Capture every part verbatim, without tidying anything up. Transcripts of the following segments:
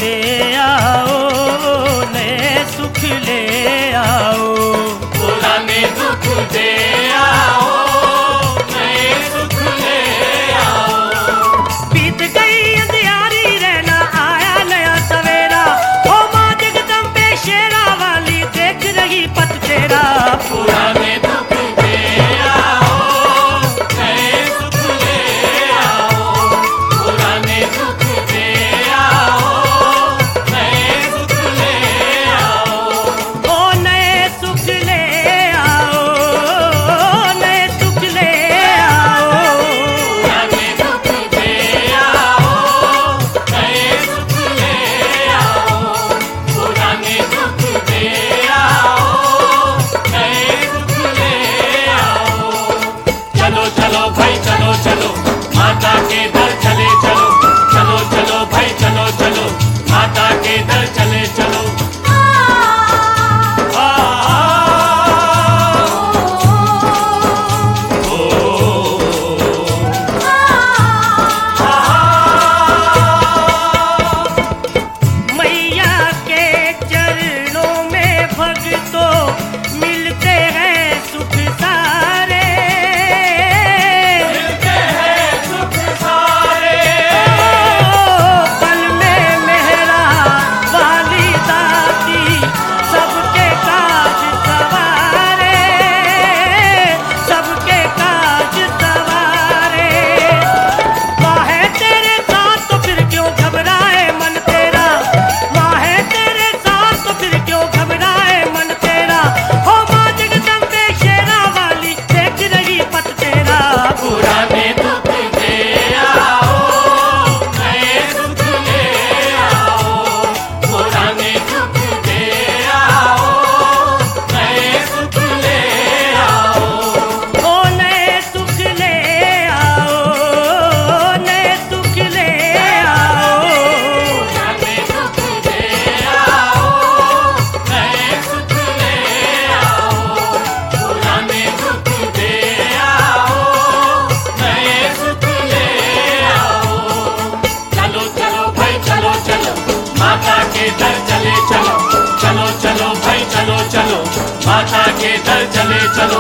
दे आओ, नए सुख ले आओ। पुराने दुख दे आओ, नए सुख ले आओ। बीत गई अंधियारी रहना, आया नया सवेरा। ओ माँ जगदम्बे शेरा वाली देख रही पथ तेरा। पुराने दुख दे आओ, नए सुख ले आओ। पुराने दुख दे आओ, नए सुख ले आओ। ओ नए सुख ले आओ, नए सुख ले आओ। पुराने दुख दे आओ, नए सुख ले आओ। पुराने दुख दे आओ, नए सुख ले आओ। चलो चलो भाई चलो चलो, माता के दर चले चलो। चलो चलो भाई चलो चलो, माता के दर चले चलो। आ, मैया के चरणों में भक्तों मिलते हैं सुख सारे। मिलते हैं सुख सारे। पल में मेहरा वाली दाती सबके काज सवारे, सबके काज सवारे। माँ है तेरे साथ तो फिर क्यों घबराए मन तेरा। माँ है तेरे साथ तो फिर क्यों घबराए मन तेरा। हो माँ जगदम्बे शेरा वाली देख रही पथ तेरा। पुराने दुख दे आओ, नए सुख ले आओ। पुराने दुख दे आओ, नए सुख ले आओ। ओ नए सुख ले आओ, नए सुख ले आओ। पुराने दुख दे आओ, नए सुख ले आओ। पुराने दुख दे आओ, नए सुख ले आओ। चलो चलो भाई चलो चलो, माता के दर चले चलो। चलो चलो भाई चलो चलो, माता के दर चले चलो।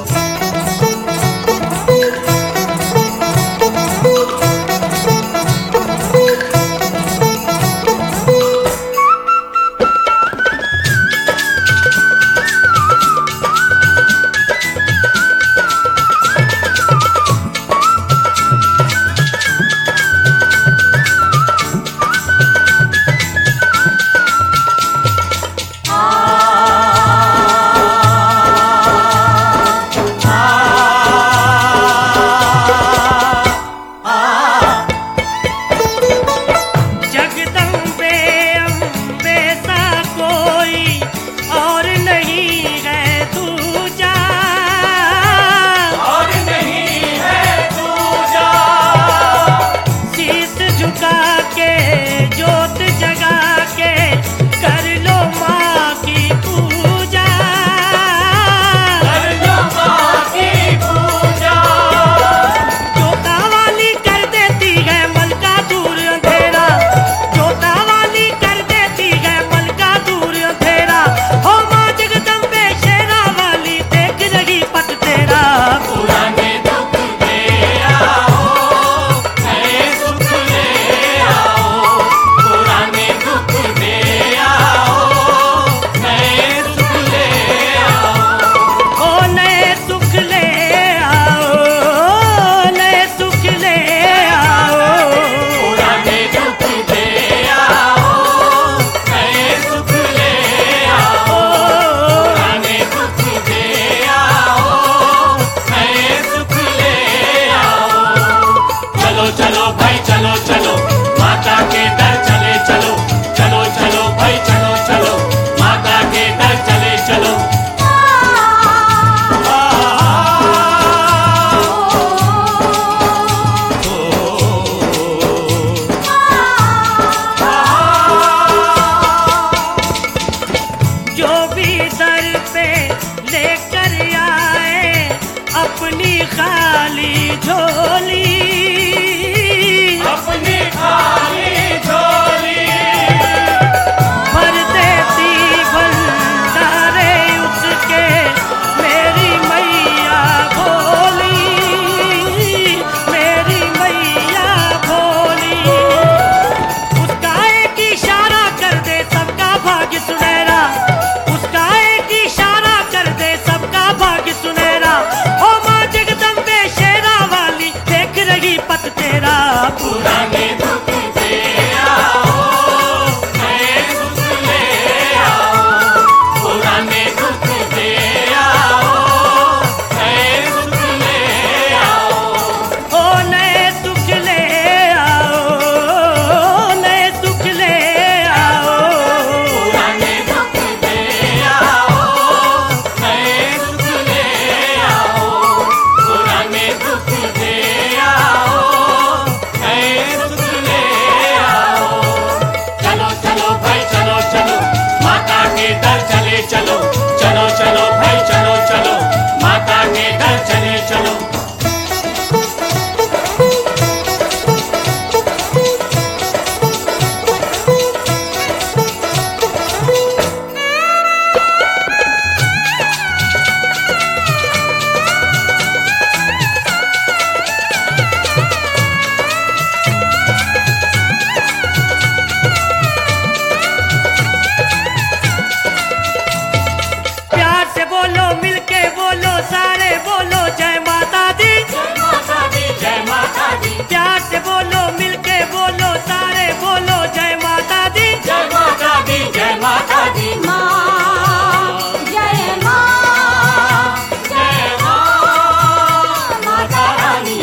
जगदम्बे अम्बे सा कोई और नहीं है दूजा। और नहीं है दूजा। शीश झुका के जोत जगा के कर लो माँ की पूजा। कर लो माँ की पूजा। जोता वाली कर देती है मन का दूर अंधेरा। जोता वाली कर देती है मन का दूर अंधेरा। हो माँ जगदम्बे शेरा वाली देख रही पथ तेरा। पुराने दुख दे आओ, नए सुख ले आओ। पुराने दुख दे आओ, नए सुख ले आओ। ओ नए सुख ले आओ, नए सुख ले आओ। पुराने दुख दे आओ, नए सुख ले आओ। पुराने दुख दे आओ, नए सुख ले आओ। चलो चलो भाई चलो चलो, माता के दर चले चलो। चलो चलो भाई चलो चलो, माता के दर चले चलो। जो भी दर पे लेकर आए अपनी खाली झोली। अपनी खाली झोली। सारे बोलो जय माता दी। जय माता दी, जय माता दी, प्यार से बोलो, मिलके बोलो, सारे बोलो जय माता दी। जय माता दी, जय माता दी, माँ जय माँ, जय माँ माता रानी।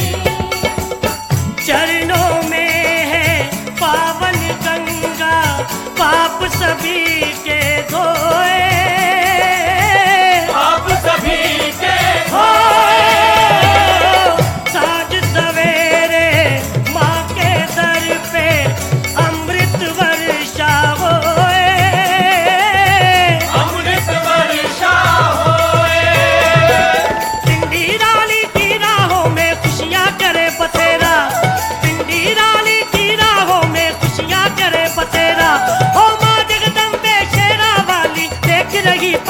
चरणों में है पावन गंगा, पाप सभी के धोए। आप सभी के होए। साँझ सवेरे माँ के दर पे अमृत वर्षा होए। अमृत वर्षा होए। पिंडी रानी की राहों में खुशियाँ करे बसेरा, पिंडी रानी की राहों में खुशियाँ करे बसेरा। ओ माँ जगदम्बे शेरा वाली देख रही